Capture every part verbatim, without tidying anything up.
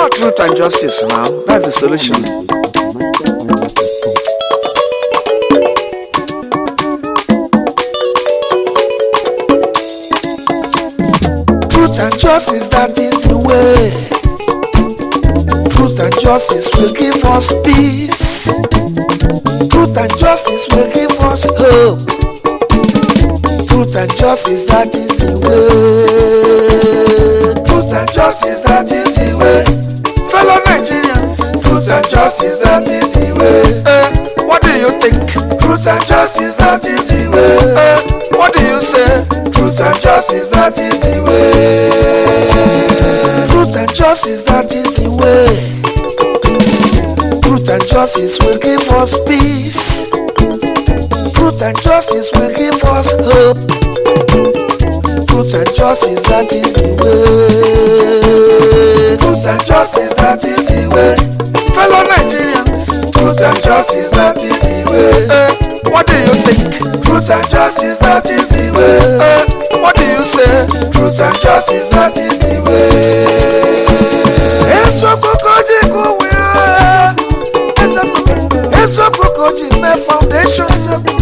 More truth and justice now. That's the solution. Truth and justice, that is the way. Truth and justice will give us peace. Truth and justice will give us hope. Truth and justice, that is the way. Truth and justice, that is the way. Fellow Nigerians, Truth and justice, that is the way. uh, what do you think? Truth and justice, that is the way. Uh, what do you say? Truth and justice, that is the way. Truth and justice, that is the way. Truth and justice will give us peace. Truth and justice will give us hope. Truth and justice, that is the way. Truth and justice, that is the way. Fellow Nigerians, Truth and justice, that is the way. uh, what do you think? Truth and justice, that is the way. Uh, what do you say? Truth and justice, that is the way. Esokokoji me foundation.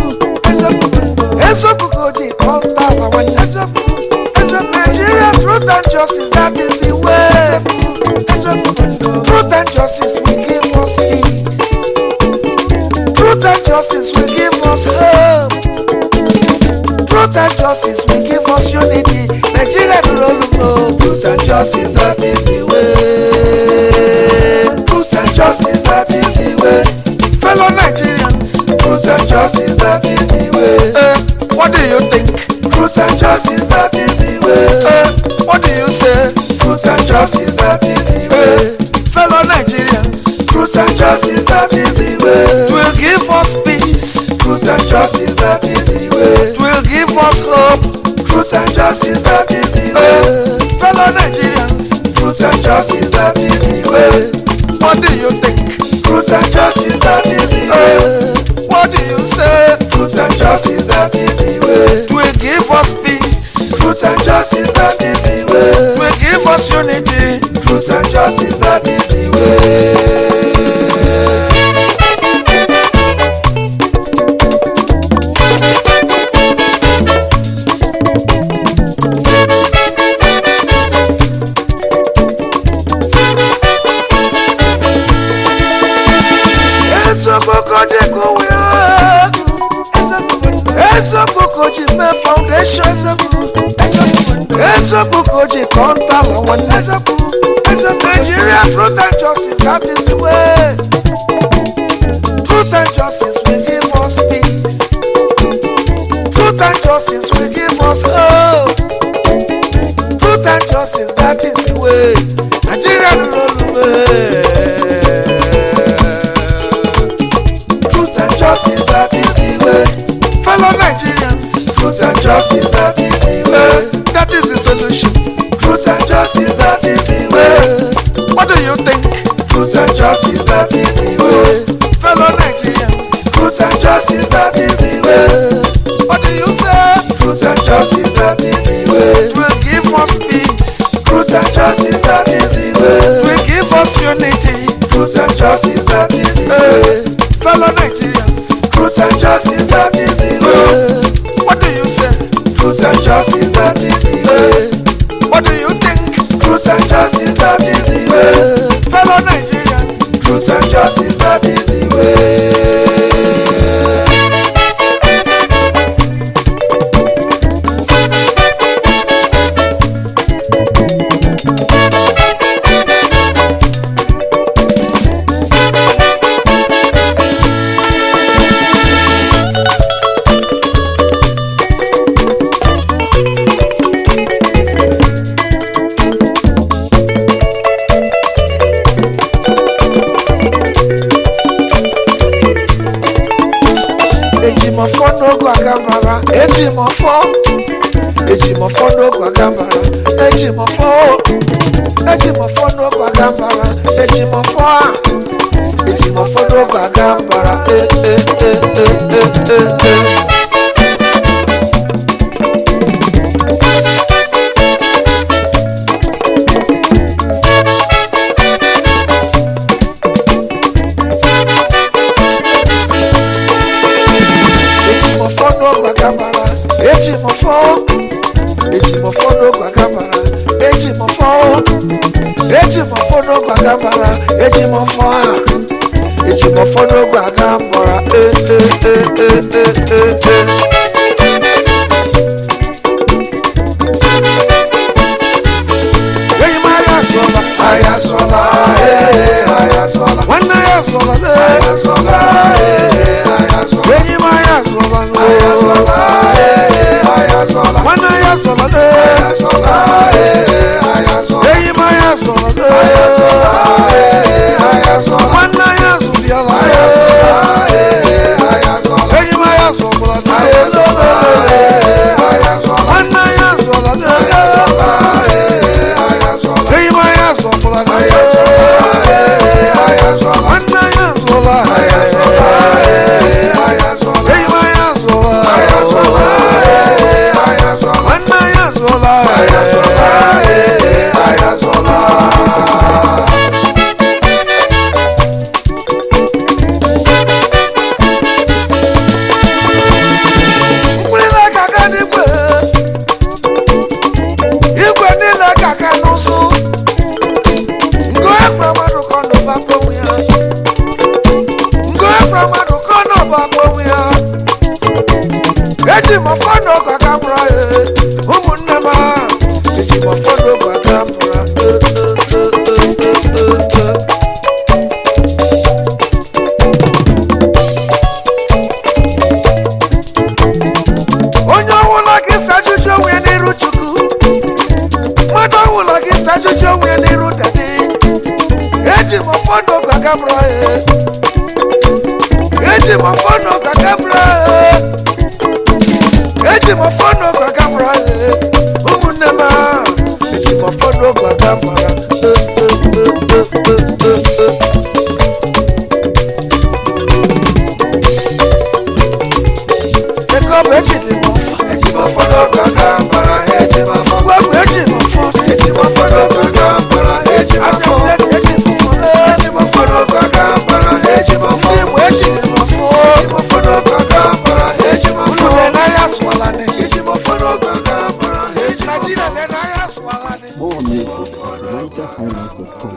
Esokokoji contact our Nigeria. Truth and justice, that is the way. Truth and justice will give us peace. Truth and justice will give us hope. Truth and justice will give us unity. Nigeria do not know. Truth and justice, that is the way. Truth and justice, that is the way. Fellow Nigerians, Truth and justice, that is the way. uh, what do you think? Truth and justice, that is the way. Uh, what do you say? Truth and justice, that is the way. Fellow Nigerians, Truth and justice, that is the way. it will give us peace. Truth and justice, that is the way. It will give us hope. Truth and justice, that is the way. Fellow Nigerians, Truth and justice, that is the way. what do you think? Truth and justice, that is the way. What do you say? Truth and justice, that is the way. It will give us peace. Truth and justice, that is the way. It will give us unity. Truth and justice, that is the way. Esokokoji me foundation. Esokokoji contact our Nigeria. Truth and justice, that is the way. Truth and justice will give us peace. Truth and justice will give us hope. Truth and justice, that is the way. Nigeria do not know. Truth and justice, that is the way. Fellow Nigerians, Truth and justice, that is the uh, way. that is the solution. Truth and justice, that is the way. What do you think? Truth and justice, that is the way. Fellow Nigerians, Truth and justice, that is the way. what do you say? Truth and justice, that is the way. It will give us peace. Truth and justice, that is the It way. will give us unity. Truth and justice, that is the way. Fellow Nigerians, Truth and justice, that is the way. what do you say? Truth and justice, that is the way. What do you think? Truth and justice, that is the way. Fellow Nigerians, Truth and justice, that is the way. Ejimofo n'ogu agambara, ejimofo, ejimofo n'ogu agambara, ejimofo, ejimofo n'ogu agambara, ejimofo, ejimofo n'ogu agambara, eh eh eh eh eh eh. no gagabara, eji mo fo, eji mo fo no gagabara, eji mo fo, eji mo fo no gagabara, eh eh eh eh eh eh. Ayasola, eh, ayasola. When ayasola, eh, ayasola, eh, ayasola. When you ayasola, ayasola, eh, ayasola. When ayasola, eh, ayasola, eh, ayasola. When you ayasola, eh, ayasola. When ayasola, eh, ayasola. When you ayasola, ayasola, eh, ayasola. When ayasola, eh, ayasola. When you ayasola, More music at niger highlife dot com.